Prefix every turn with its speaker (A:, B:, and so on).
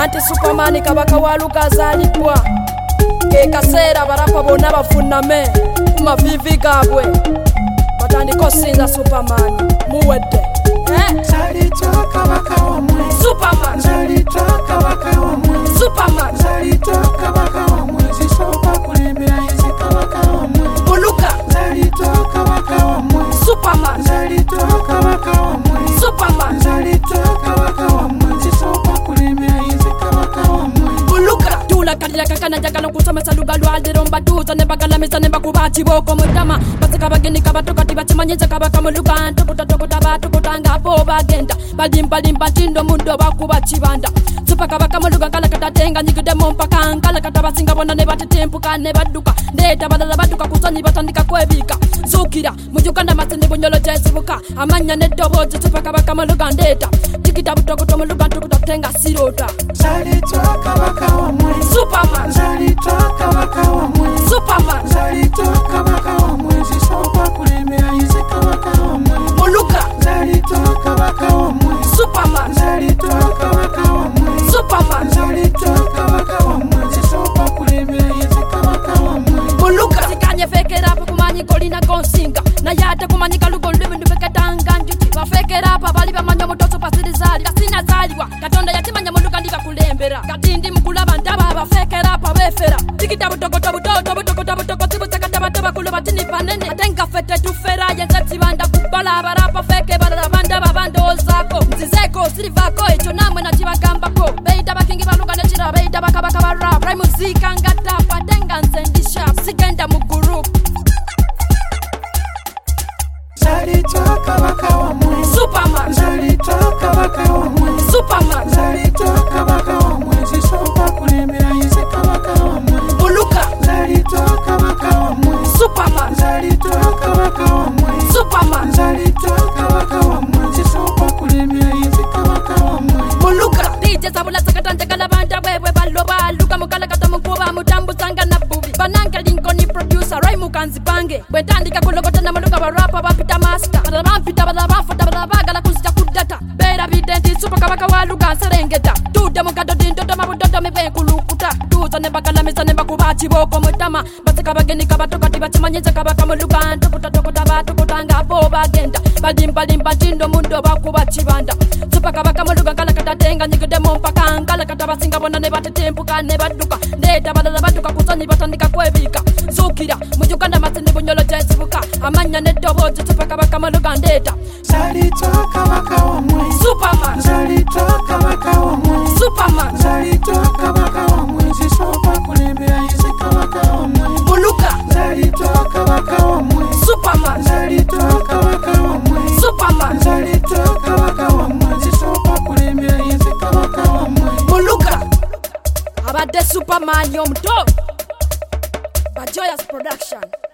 A: anti Superman kabaka wa Lugaza alipwa ke kasera barapa bona bafuname mavivi gabwe batandiko sinza Superman muwedde
B: Zalito kabaka wa mwezi
A: Superman
B: Zalito kabaka wa mwezi
A: Superman
B: Zalito kabaka wa mwezi sopa kulembera hizi kabaka wa mwezi
A: Buluka
B: Zalito kabaka wa mwezi
A: Superman
B: Zalito kabaka wa mwezi
A: Superman
B: Zalito kabaka wa mwezi sopa kulembera hizi kabaka wa mwezi
A: Buluka tula kadira kakana jakana kusomesa lugha lwaliro mbatuza ne bagala mesa ne bakubachi boko mutama basika bageni kabatoka tibachimanyeza kabaka muluka tokota batu kutanga bo bagenda balimba tindo mundo bakubachi banda Supa kabaka muluka kala katatenga nyigide mompaka kala katabasinga bona ne batetempuka ne baduka ndeta badala baduka kusani batandika kwebika zukira mujukanda matende bunyolo jesibuka amanya ne doboje supa kabaka muluka ndeta tikita butokoto muluka tukutenga sirota
B: Zalito kabaka wa mwezi
A: Superman
B: Zalito kabaka wa mwezi
A: Superman
B: Zalito kabaka wa mwezi sopa kulembera hizi kabaka wa mwezi
A: Buluka
B: Zalito kabaka wa mwezi
A: Superman
B: Zalito kabaka wa mwezi
A: Superman
B: Zalito kabaka wa mwezi sopa kulembera hizi kabaka wa mwezi
A: Buluka sikanye fekera pa kumanyi kolina konsinga na yata kumanyi kalugo ndebe ndubekatanga nditi bafekera pa bali bamanyo motoso pasirizali kasina zaliwa katonda yatimanya muluka ndika kulembera katindi mukulaba ndaba bafekera pa befera tikita butoko tibutakata kulo batini panene atenga fete tufera yenze banda kubala barapa feke barara banda babando zako nzizeko silivako echo namwe na tibagambako beita bakingi baluka nechira beita bakabaka barap rai muzika ngata patenga nzendisha sigenda mu group
B: Zalito kabaka wa mwezi
A: Superman
B: Zalito kabaka wa mwezi
A: Superman
B: Zalito kabaka wa mwezi sopa kulembera hizi kabaka wa mwezi
A: Buluka
B: Zalito kabaka wa mwezi
A: Superman
B: Zalito kabaka wa mwezi
A: Superman
B: Zalito kabaka wa mwezi sopa kulembera hizi kabaka wa mwezi
A: Buluka DJ sabula sakatanja kala banda wewe baloba luka mukala kata mukuba mutambu sanga na bubi bananka linkoni producer rai mukanzi pange bwetandika kulokota na maluka barapa bapita master badabampita badabafata badabagala kuzita kudata bera bidenti supa kabaka wa luka serengeta tude mukado dindodo mabudodo mebekulukuta tuza ne bakala mesa ne bakubachi boko mutama basika bageni kabatoka tibachimanyeza kabaka muluka tokota batu kutanga bo bagenda balimba tindo mundo bakubachi banda supa kabaka muluka kala katatenga nyigide mompaka kala katabasinga bona ne batetempuka ne baduka ndeta badala baduka kusani batandika kwebika zukira mujukanda matende bunyolo jesibuka amanya ne doboje supa kabaka muluka ndeta
B: Zalito kabaka wa mwezi
A: Superman
B: Zalito kabaka wa mwezi
A: Superman
B: Zalito kabaka wa mwezi sopa kulembera hizi kabaka wa mwezi
A: Buluka
B: Zalito kabaka wa mwezi
A: Superman
B: Zalito kabaka wa mwezi
A: Superman
B: Zalito kabaka wa mwezi sopa kulembera hizi kabaka wa mwezi
A: Buluka abade Superman yomto Bajoyas production